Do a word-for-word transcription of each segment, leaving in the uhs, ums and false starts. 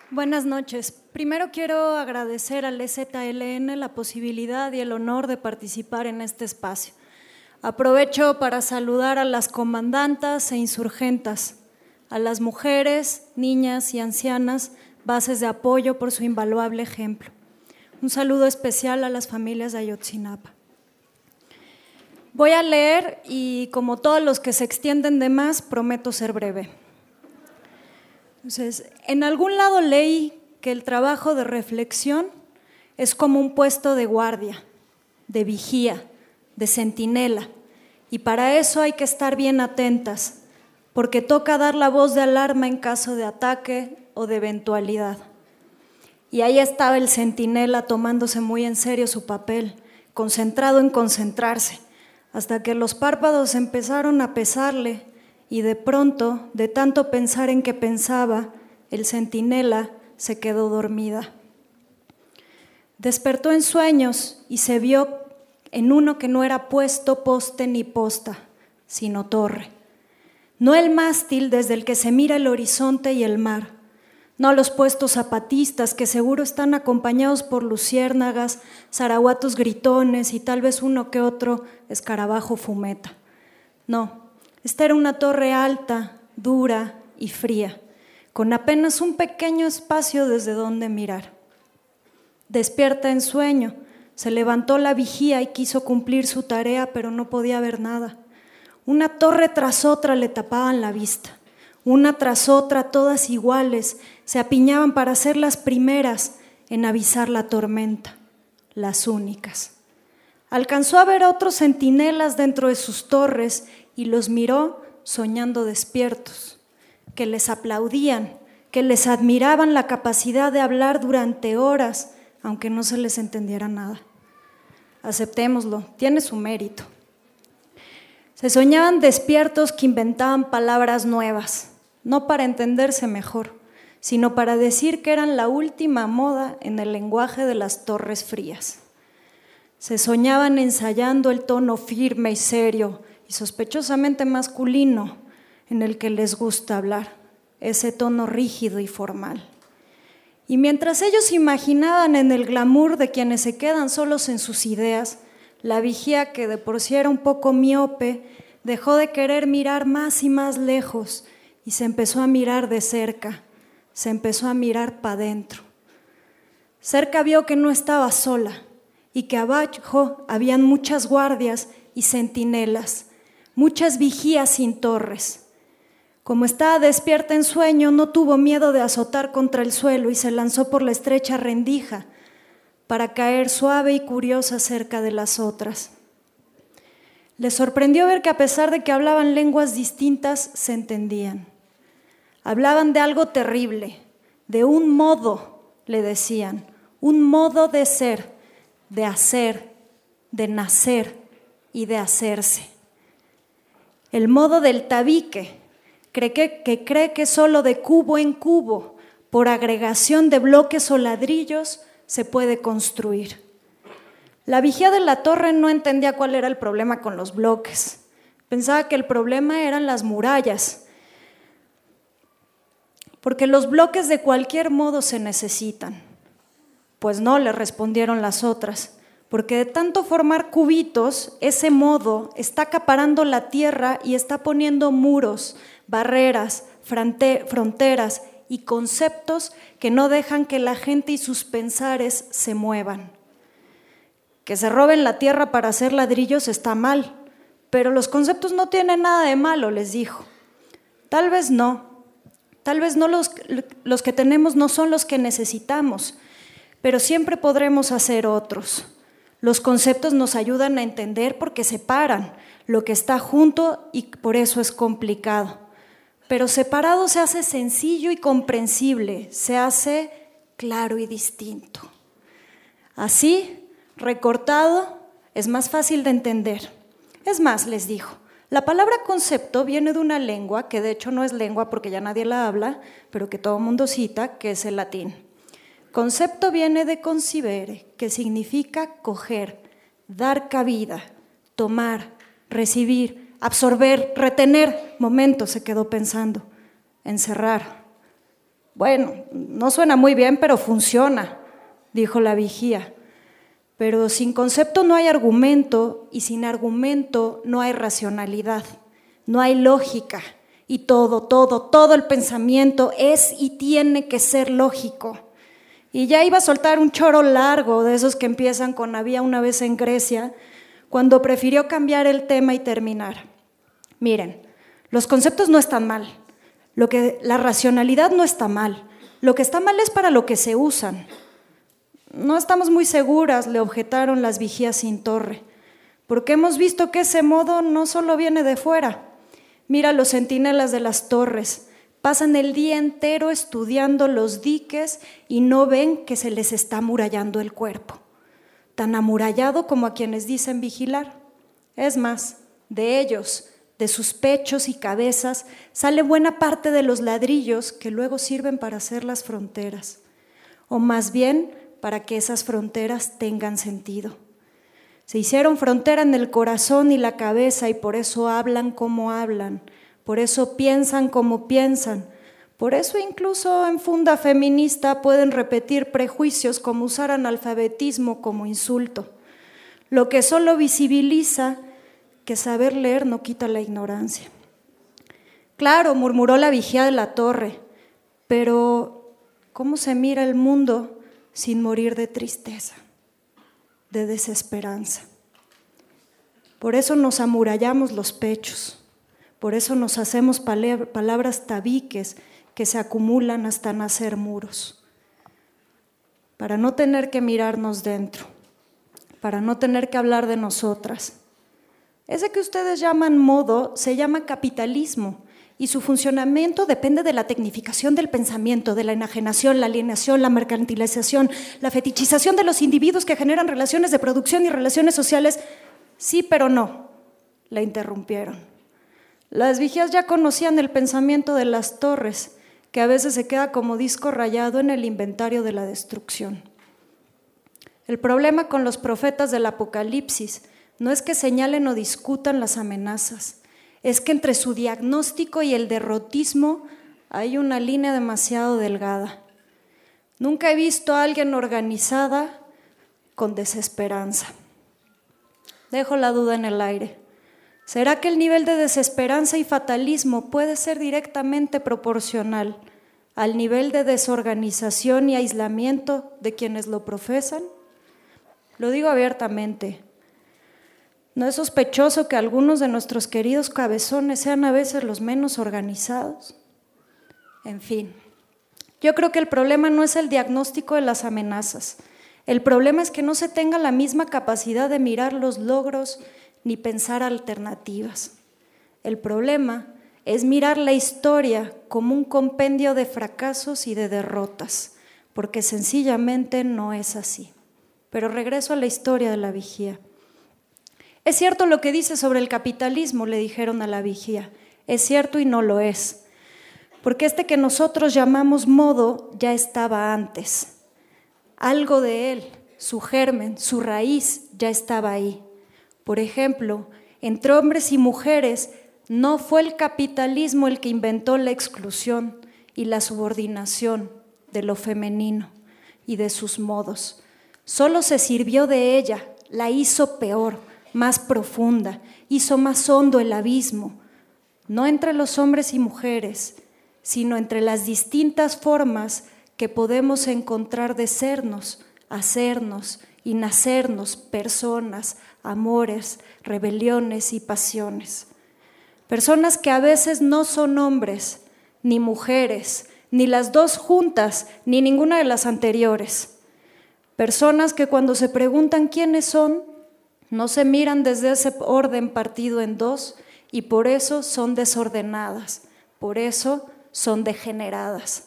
Buenas noches. Primero quiero agradecer al E Z L N la posibilidad y el honor de participar en este espacio. Aprovecho para saludar a las comandantas e insurgentas, a las mujeres, niñas y ancianas, bases de apoyo por su invaluable ejemplo. Un saludo especial a las familias de Ayotzinapa. Voy a leer y, como todos los que se extienden de más, prometo ser breve. Entonces, en algún lado leí que el trabajo de reflexión es como un puesto de guardia, de vigía, de centinela, y para eso hay que estar bien atentas, porque toca dar la voz de alarma en caso de ataque o de eventualidad. Y ahí estaba el centinela tomándose muy en serio su papel, concentrado en concentrarse, hasta que los párpados empezaron a pesarle. Y de pronto, de tanto pensar en que pensaba, el centinela se quedó dormida. Despertó en sueños y se vio en uno que no era puesto, poste ni posta, sino torre. No el mástil desde el que se mira el horizonte y el mar, no los puestos zapatistas que seguro están acompañados por luciérnagas, zaraguatos gritones y tal vez uno que otro escarabajo fumeta. No. Esta era una torre alta, dura y fría, con apenas un pequeño espacio desde donde mirar. Despierta en sueño, se levantó la vigía y quiso cumplir su tarea, pero no podía ver nada. Una torre tras otra le tapaban la vista, una tras otra, todas iguales, se apiñaban para ser las primeras en avisar la tormenta, las únicas. Alcanzó a ver a otros centinelas dentro de sus torres y los miró soñando despiertos, que les aplaudían, que les admiraban la capacidad de hablar durante horas, aunque no se les entendiera nada. Aceptémoslo, tiene su mérito. Se soñaban despiertos que inventaban palabras nuevas, no para entenderse mejor, sino para decir que eran la última moda en el lenguaje de las torres frías. Se soñaban ensayando el tono firme y serio, y sospechosamente masculino en el que les gusta hablar, ese tono rígido y formal. Y mientras ellos imaginaban en el glamour de quienes se quedan solos en sus ideas, la vigía, que de por sí era un poco miope, dejó de querer mirar más y más lejos y se empezó a mirar de cerca, se empezó a mirar para adentro. Cerca vio que no estaba sola y que abajo habían muchas guardias y centinelas, muchas vigías sin torres. Como estaba despierta en sueño, no tuvo miedo de azotar contra el suelo y se lanzó por la estrecha rendija para caer suave y curiosa cerca de las otras. Le sorprendió ver que a pesar de que hablaban lenguas distintas, se entendían. Hablaban de algo terrible, de un modo, le decían, un modo de ser, de hacer, de nacer y de hacerse. El modo del tabique, cree que, que cree que solo de cubo en cubo, por agregación de bloques o ladrillos, se puede construir. La vigía de la torre no entendía cuál era el problema con los bloques. Pensaba que el problema eran las murallas, porque los bloques de cualquier modo se necesitan. Pues no, le respondieron las otras, porque de tanto formar cubitos, ese modo está acaparando la tierra y está poniendo muros, barreras, fronteras y conceptos que no dejan que la gente y sus pensares se muevan. Que se roben la tierra para hacer ladrillos está mal, pero los conceptos no tienen nada de malo, les dijo. Tal vez no, tal vez no los, los que tenemos no son los que necesitamos, pero siempre podremos hacer otros. Los conceptos nos ayudan a entender porque separan lo que está junto y por eso es complicado. Pero separado se hace sencillo y comprensible, se hace claro y distinto. Así, recortado, es más fácil de entender. Es más, les dijo, la palabra concepto viene de una lengua, que de hecho no es lengua porque ya nadie la habla, pero que todo el mundo cita, que es el latín. Concepto viene de concibere, que significa coger, dar cabida, tomar, recibir, absorber, retener. Momento, se quedó pensando. Encerrar. Bueno, no suena muy bien, pero funciona, dijo la vigía. Pero sin concepto no hay argumento y sin argumento no hay racionalidad, no hay lógica. Y todo, todo, todo el pensamiento es y tiene que ser lógico. Y ya iba a soltar un choro largo de esos que empiezan con había una vez en Grecia, cuando prefirió cambiar el tema y terminar. Miren, los conceptos no están mal, lo que, la racionalidad no está mal, lo que está mal es para lo que se usan. No estamos muy seguras, le objetaron las vigías sin torre, porque hemos visto que ese modo no solo viene de fuera. Mira los centinelas de las torres, pasan el día entero estudiando los diques y no ven que se les está amurallando el cuerpo, tan amurallado como a quienes dicen vigilar. Es más, de ellos, de sus pechos y cabezas, sale buena parte de los ladrillos que luego sirven para hacer las fronteras, o más bien para que esas fronteras tengan sentido. Se hicieron frontera en el corazón y la cabeza y por eso hablan como hablan, por eso piensan como piensan, por eso incluso en funda feminista pueden repetir prejuicios como usar analfabetismo como insulto, lo que solo visibiliza que saber leer no quita la ignorancia. Claro, murmuró la vigía de la torre, pero ¿cómo se mira el mundo sin morir de tristeza, de desesperanza? Por eso nos amurallamos los pechos, por eso nos hacemos palabras tabiques que se acumulan hasta nacer muros, para no tener que mirarnos dentro, para no tener que hablar de nosotras. Ese que ustedes llaman modo se llama capitalismo y su funcionamiento depende de la tecnificación del pensamiento, de la enajenación, la alienación, la mercantilización, la fetichización de los individuos que generan relaciones de producción y relaciones sociales. Sí, pero no, la interrumpieron. Las vigías ya conocían el pensamiento de las torres, que a veces se queda como disco rayado en el inventario de la destrucción. El problema con los profetas del Apocalipsis no es que señalen o discutan las amenazas, es que entre su diagnóstico y el derrotismo hay una línea demasiado delgada. Nunca he visto a alguien organizada con desesperanza. Dejo la duda en el aire. ¿Será que el nivel de desesperanza y fatalismo puede ser directamente proporcional al nivel de desorganización y aislamiento de quienes lo profesan? Lo digo abiertamente. ¿No es sospechoso que algunos de nuestros queridos cabezones sean a veces los menos organizados? En fin, yo creo que el problema no es el diagnóstico de las amenazas. El problema es que no se tenga la misma capacidad de mirar los logros ni pensar alternativas. El problema es mirar la historia como un compendio de fracasos y de derrotas, porque sencillamente no es así. Pero regreso a la historia de la vigía. Es cierto lo que dice sobre el capitalismo, le dijeron a la vigía. Es cierto y no lo es, porque este que nosotros llamamos modo ya estaba antes. Algo de él, su germen, su raíz ya estaba ahí. Por ejemplo, entre hombres y mujeres no fue el capitalismo el que inventó la exclusión y la subordinación de lo femenino y de sus modos. Solo se sirvió de ella, la hizo peor, más profunda, hizo más hondo el abismo, no entre los hombres y mujeres, sino entre las distintas formas que podemos encontrar de sernos, hacernos y nacernos personas, amores, rebeliones y pasiones. Personas que a veces no son hombres, ni mujeres, ni las dos juntas, ni ninguna de las anteriores. Personas que cuando se preguntan quiénes son, no se miran desde ese orden partido en dos y por eso son desordenadas, por eso son degeneradas.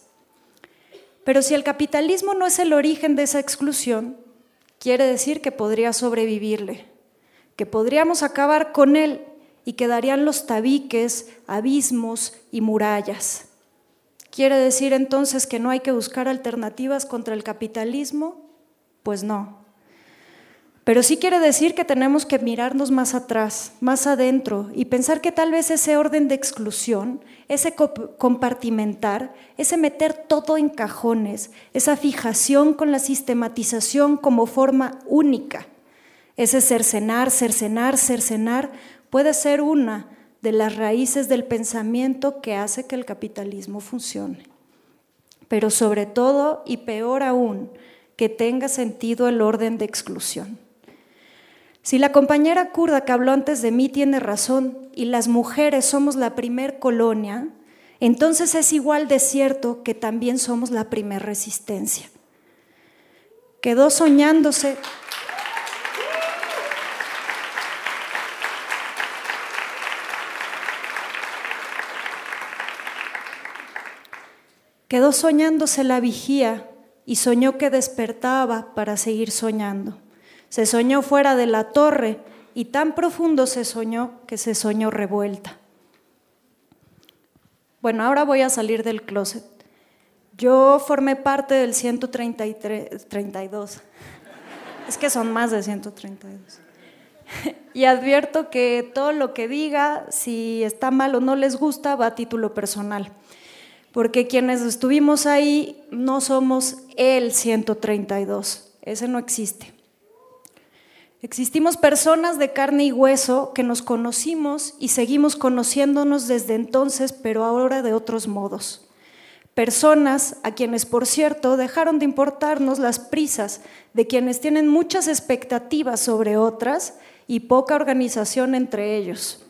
Pero si el capitalismo no es el origen de esa exclusión, quiere decir que podría sobrevivirle, que podríamos acabar con él y quedarían los tabiques, abismos y murallas. ¿Quiere decir entonces que no hay que buscar alternativas contra el capitalismo? Pues no. Pero sí quiere decir que tenemos que mirarnos más atrás, más adentro, y pensar que tal vez ese orden de exclusión, ese compartimentar, ese meter todo en cajones, esa fijación con la sistematización como forma única, ese cercenar, cercenar, cercenar, puede ser una de las raíces del pensamiento que hace que el capitalismo funcione. Pero sobre todo, y peor aún, que tenga sentido el orden de exclusión. Si la compañera kurda que habló antes de mí tiene razón y las mujeres somos la primer colonia, entonces es igual de cierto que también somos la primer resistencia. Quedó soñándose. Quedó soñándose la vigía y soñó que despertaba para seguir soñando. Se soñó fuera de la torre y tan profundo se soñó que se soñó revuelta. Bueno, ahora voy a salir del closet. Yo formé parte del ciento treinta y tres, treinta y dos. Es que son más de ciento treinta y dos. Y advierto que todo lo que diga, si está mal o no les gusta, va a título personal. Porque quienes estuvimos ahí no somos el ciento treinta y dos. Ese no existe. Existimos personas de carne y hueso que nos conocimos y seguimos conociéndonos desde entonces, pero ahora de otros modos. Personas a quienes, por cierto, dejaron de importarnos las prisas de quienes tienen muchas expectativas sobre otras y poca organización entre ellos.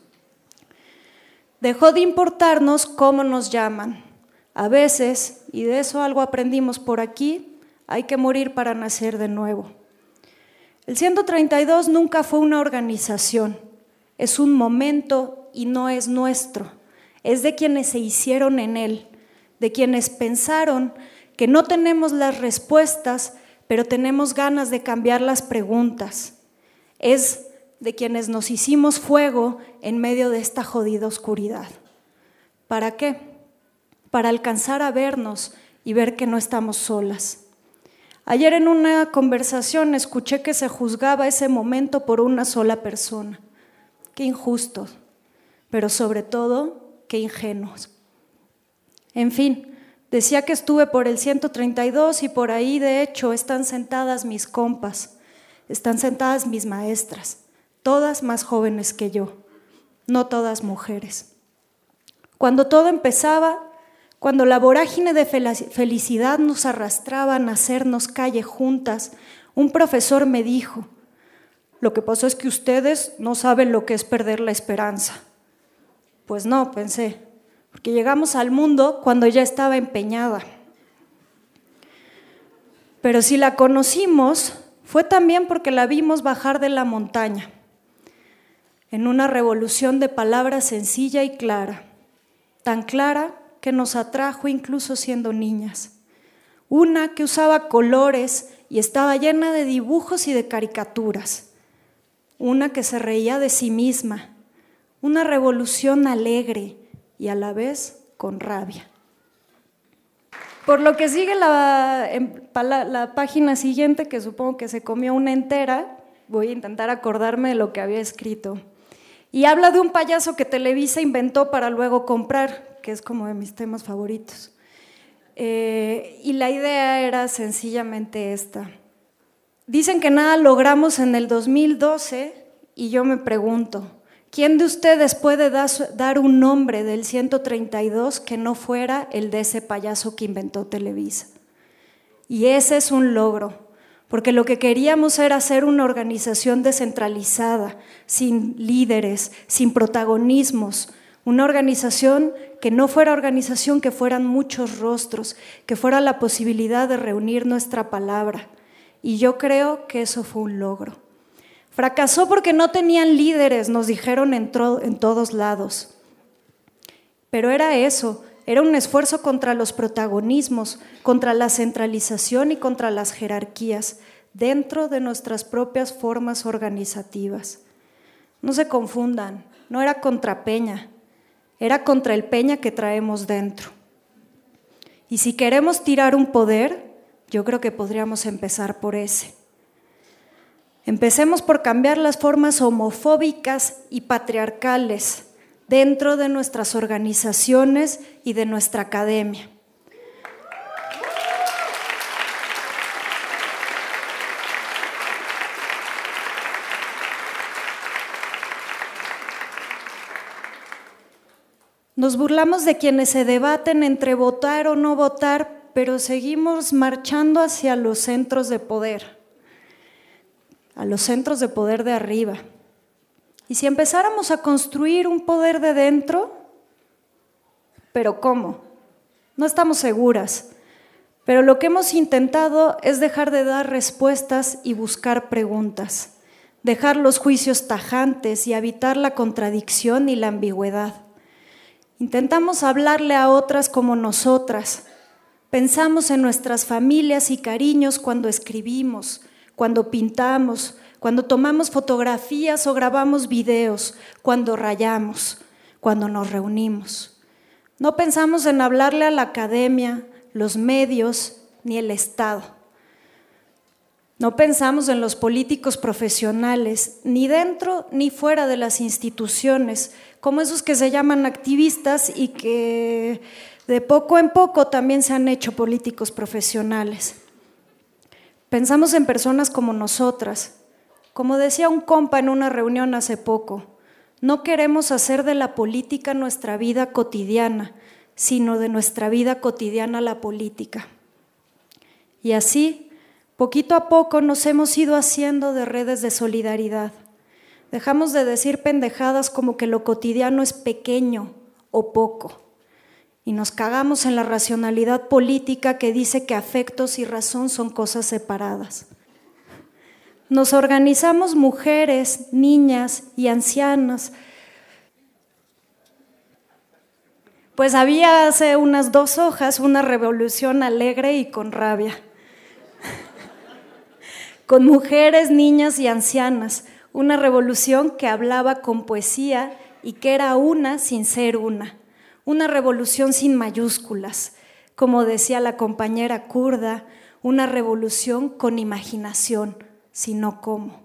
Dejó de importarnos cómo nos llaman. A veces, y de eso algo aprendimos por aquí, hay que morir para nacer de nuevo. El ciento treinta y dos nunca fue una organización, es un momento y no es nuestro, es de quienes se hicieron en él, de quienes pensaron que no tenemos las respuestas, pero tenemos ganas de cambiar las preguntas, es de quienes nos hicimos fuego en medio de esta jodida oscuridad. ¿Para qué? Para alcanzar a vernos y ver que no estamos solas. Ayer en una conversación escuché que se juzgaba ese momento por una sola persona. Qué injusto, pero sobre todo, qué ingenuos. En fin, decía que estuve por el ciento treinta y dos y por ahí, de hecho, están sentadas mis compas, están sentadas mis maestras, todas más jóvenes que yo, no todas mujeres. Cuando todo empezaba, cuando la vorágine de felicidad nos arrastraba a hacernos calle juntas, un profesor me dijo, lo que pasa es que ustedes no saben lo que es perder la esperanza. Pues no, pensé, porque llegamos al mundo cuando ya estaba empeñada. Pero si la conocimos, fue también porque la vimos bajar de la montaña, en una revolución de palabras sencilla y clara, tan clara que nos atrajo incluso siendo niñas. Una que usaba colores y estaba llena de dibujos y de caricaturas. Una que se reía de sí misma. Una revolución alegre y a la vez con rabia. Por lo que sigue la, la, la página siguiente, que supongo que se comió una entera, voy a intentar acordarme de lo que había escrito. Y habla de un payaso que Televisa inventó para luego comprar, que es como de mis temas favoritos. Eh, y la idea era sencillamente esta. Dicen que nada logramos en el dos mil doce y yo me pregunto, ¿quién de ustedes puede da, dar un nombre del ciento treinta y dos que no fuera el de ese payaso que inventó Televisa? Y ese es un logro, porque lo que queríamos era hacer una organización descentralizada, sin líderes, sin protagonismos, una organización que no fuera organización, que fueran muchos rostros, que fuera la posibilidad de reunir nuestra palabra. Y yo creo que eso fue un logro. Fracasó porque no tenían líderes, nos dijeron en, en todos lados. Pero era eso, era un esfuerzo contra los protagonismos, contra la centralización y contra las jerarquías, dentro de nuestras propias formas organizativas. No se confundan, no era contra Peña, era contra el Peña que traemos dentro. Y si queremos tirar un poder, yo creo que podríamos empezar por ese. Empecemos por cambiar las formas homofóbicas y patriarcales dentro de nuestras organizaciones y de nuestra academia. Nos burlamos de quienes se debaten entre votar o no votar, pero seguimos marchando hacia los centros de poder, a los centros de poder de arriba. Y si empezáramos a construir un poder de dentro, ¿pero cómo? No estamos seguras, pero lo que hemos intentado es dejar de dar respuestas y buscar preguntas, dejar los juicios tajantes y evitar la contradicción y la ambigüedad. Intentamos hablarle a otras como nosotras. Pensamos en nuestras familias y cariños cuando escribimos, cuando pintamos, cuando tomamos fotografías o grabamos videos, cuando rayamos, cuando nos reunimos. No pensamos en hablarle a la academia, los medios, ni el Estado. No pensamos en los políticos profesionales, ni dentro ni fuera de las instituciones, como esos que se llaman activistas y que de poco en poco también se han hecho políticos profesionales. Pensamos en personas como nosotras. Como decía un compa en una reunión hace poco, no queremos hacer de la política nuestra vida cotidiana, sino de nuestra vida cotidiana la política. Y así, poquito a poco nos hemos ido haciendo de redes de solidaridad. Dejamos de decir pendejadas como que lo cotidiano es pequeño o poco. Y nos cagamos en la racionalidad política que dice que afectos y razón son cosas separadas. Nos organizamos mujeres, niñas y ancianas. Pues había hace unas dos hojas una revolución alegre y con rabia. Con mujeres, niñas y ancianas. Una revolución que hablaba con poesía y que era una sin ser una. Una revolución sin mayúsculas, como decía la compañera kurda, una revolución con imaginación, sino cómo.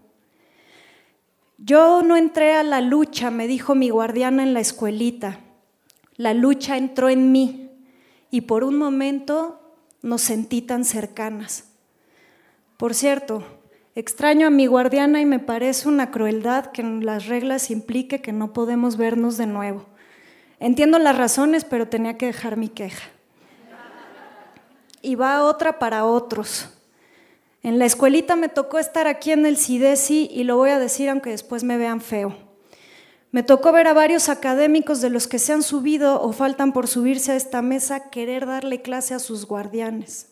Yo no entré a la lucha, me dijo mi guardiana en la escuelita. La lucha entró en mí y por un momento nos sentí tan cercanas. Por cierto, extraño a mi guardiana y me parece una crueldad que en las reglas implique que no podemos vernos de nuevo. Entiendo las razones, pero tenía que dejar mi queja. Y va otra para otros. En la escuelita me tocó estar aquí en el CIDESI y lo voy a decir aunque después me vean feo. Me tocó ver a varios académicos de los que se han subido o faltan por subirse a esta mesa querer darle clase a sus guardianes.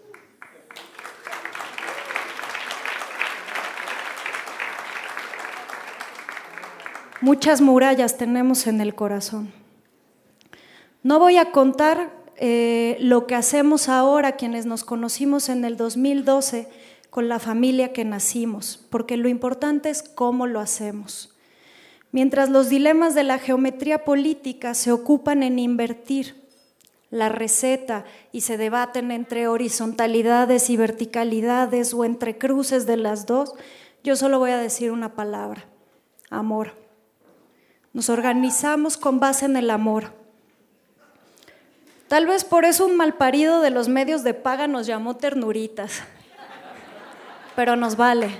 Muchas murallas tenemos en el corazón. No voy a contar eh, lo que hacemos ahora quienes nos conocimos en el dos mil doce con la familia que nacimos, porque lo importante es cómo lo hacemos. Mientras los dilemas de la geometría política se ocupan en invertir la receta y se debaten entre horizontalidades y verticalidades o entre cruces de las dos, yo solo voy a decir una palabra: amor. Nos organizamos con base en el amor. Tal vez por eso un malparido de los medios de paga nos llamó ternuritas, pero nos vale.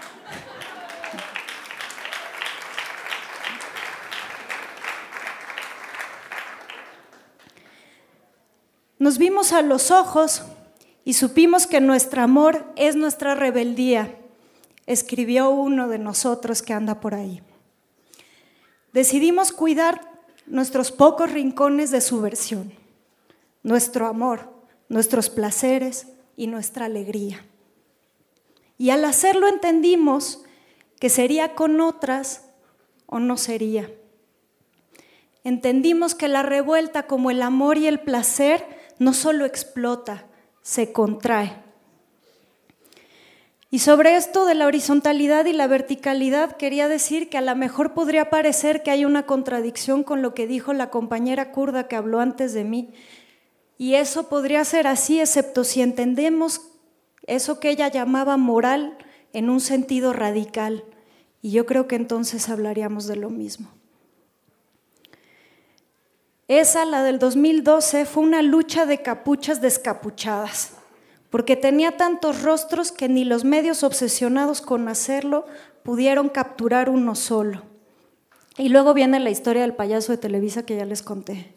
Nos vimos a los ojos y supimos que nuestro amor es nuestra rebeldía, escribió uno de nosotros que anda por ahí. Decidimos cuidar nuestros pocos rincones de subversión, nuestro amor, nuestros placeres y nuestra alegría. Y al hacerlo entendimos que sería con otras o no sería. Entendimos que la revuelta, como el amor y el placer, no solo explota, se contrae. Y sobre esto de la horizontalidad y la verticalidad quería decir que a lo mejor podría parecer que hay una contradicción con lo que dijo la compañera kurda que habló antes de mí. Y eso podría ser así, excepto si entendemos eso que ella llamaba moral, en un sentido radical, y yo creo que entonces hablaríamos de lo mismo. Esa, la del dos mil doce, fue una lucha de capuchas descapuchadas, porque tenía tantos rostros que ni los medios obsesionados con hacerlo pudieron capturar uno solo. Y luego viene la historia del payaso de Televisa que ya les conté.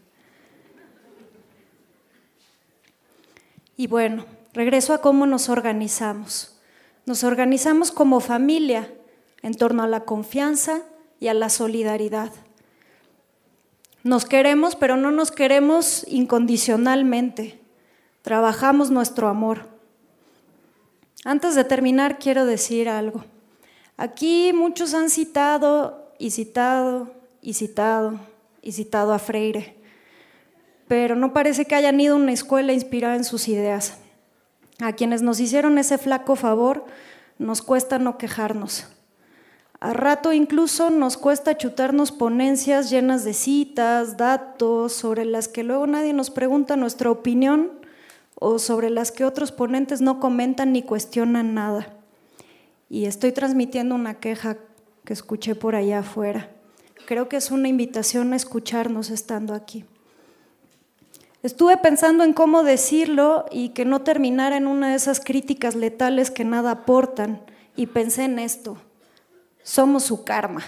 Y bueno, regreso a cómo nos organizamos. Nos organizamos como familia en torno a la confianza y a la solidaridad. Nos queremos, pero no nos queremos incondicionalmente. Trabajamos nuestro amor. Antes de terminar, quiero decir algo. Aquí muchos han citado y citado y citado y citado a Freire, pero no parece que hayan ido a una escuela inspirada en sus ideas. A quienes nos hicieron ese flaco favor, nos cuesta no quejarnos. A rato incluso nos cuesta chutarnos ponencias llenas de citas, datos, sobre las que luego nadie nos pregunta nuestra opinión o sobre las que otros ponentes no comentan ni cuestionan nada. Y estoy transmitiendo una queja que escuché por allá afuera. Creo que es una invitación a escucharnos estando aquí. Estuve pensando en cómo decirlo y que no terminara en una de esas críticas letales que nada aportan, y pensé en esto: somos su karma.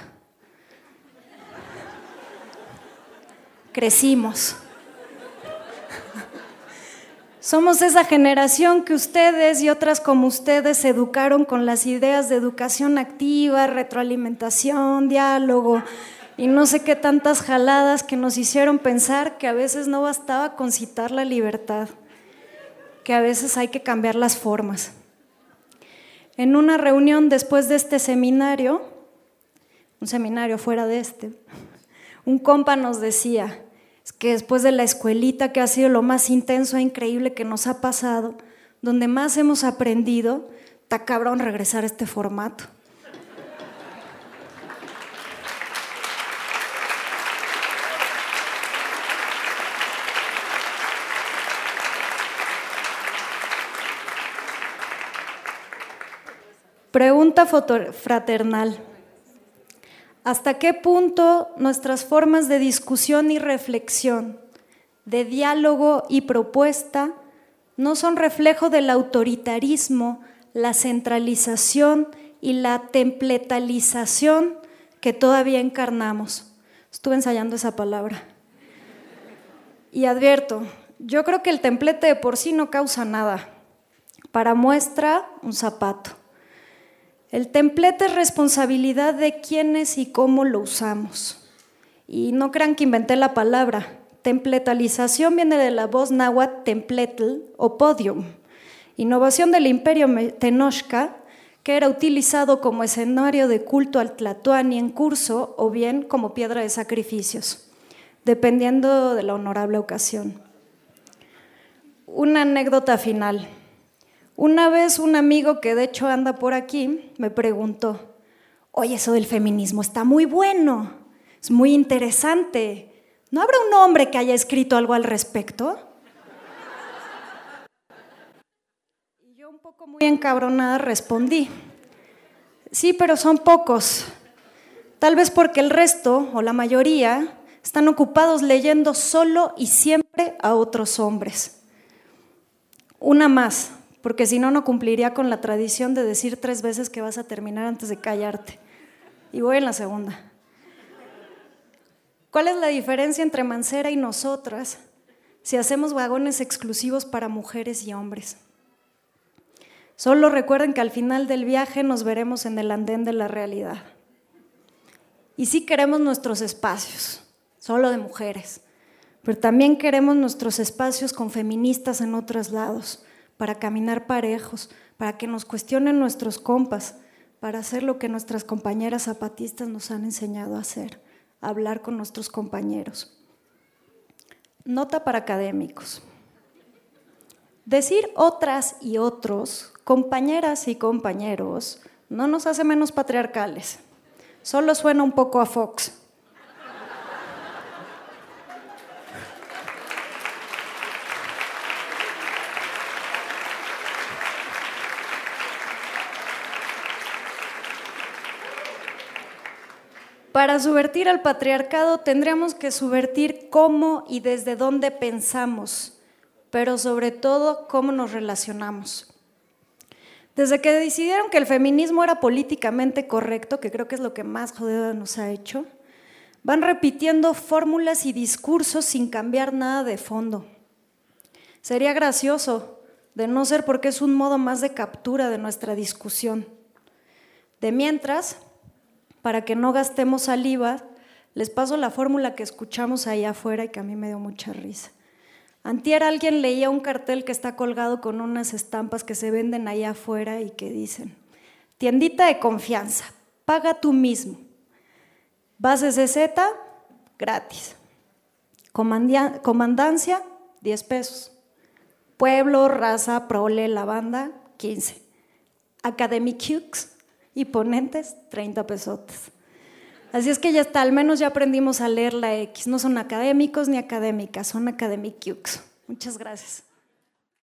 Crecimos. Somos esa generación que ustedes y otras como ustedes se educaron con las ideas de educación activa, retroalimentación, diálogo y no sé qué tantas jaladas que nos hicieron pensar que a veces no bastaba con citar la libertad, que a veces hay que cambiar las formas. En una reunión después de este seminario, un seminario fuera de este, un compa nos decía: es que después de la escuelita, que ha sido lo más intenso e increíble que nos ha pasado, donde más hemos aprendido, está cabrón regresar a este formato. Pregunta fraternal: ¿hasta qué punto nuestras formas de discusión y reflexión, de diálogo y propuesta, no son reflejo del autoritarismo, la centralización y la templetalización que todavía encarnamos? Estuve ensayando esa palabra. Y advierto, yo creo que el templete de por sí no causa nada. Para muestra, un zapato. El templete es responsabilidad de quiénes y cómo lo usamos. Y no crean que inventé la palabra. Templetalización viene de la voz náhuatl templetl o podium, innovación del imperio Tenochca, que era utilizado como escenario de culto al tlatoani en curso o bien como piedra de sacrificios, dependiendo de la honorable ocasión. Una anécdota final. Una vez un amigo que de hecho anda por aquí me preguntó: oye, eso del feminismo está muy bueno, es muy interesante. ¿No habrá un hombre que haya escrito algo al respecto? Y yo, un poco muy encabronada, respondí: sí, pero son pocos. Tal vez porque el resto, o la mayoría, están ocupados leyendo solo y siempre a otros hombres. Una más, porque si no, no cumpliría con la tradición de decir tres veces que vas a terminar antes de callarte. Y voy en la segunda. ¿Cuál es la diferencia entre Mancera y nosotras si hacemos vagones exclusivos para mujeres y hombres? Solo recuerden que al final del viaje nos veremos en el andén de la realidad. Y sí queremos nuestros espacios, solo de mujeres, pero también queremos nuestros espacios con feministas en otros lados, para caminar parejos, para que nos cuestionen nuestros compas, para hacer lo que nuestras compañeras zapatistas nos han enseñado a hacer, hablar con nuestros compañeros. Nota para académicos. Decir otras y otros, compañeras y compañeros, no nos hace menos patriarcales, solo suena un poco a Fox. Para subvertir al patriarcado tendríamos que subvertir cómo y desde dónde pensamos, pero sobre todo cómo nos relacionamos. Desde que decidieron que el feminismo era políticamente correcto, que creo que es lo que más jodida nos ha hecho, van repitiendo fórmulas y discursos sin cambiar nada de fondo. Sería gracioso, de no ser porque es un modo más de captura de nuestra discusión. De mientras, para que no gastemos saliva, les paso la fórmula que escuchamos allá afuera y que a mí me dio mucha risa. Antier alguien leía un cartel que está colgado con unas estampas que se venden allá afuera y que dicen: tiendita de confianza, paga tú mismo. Base C Z, gratis. Comandia, comandancia, diez pesos. Pueblo, raza, prole, la banda, quince. Academics y ponentes, treinta pesotes. Así es que ya está, al menos ya aprendimos a leer la X. No son académicos ni académicas, son academics. Muchas gracias.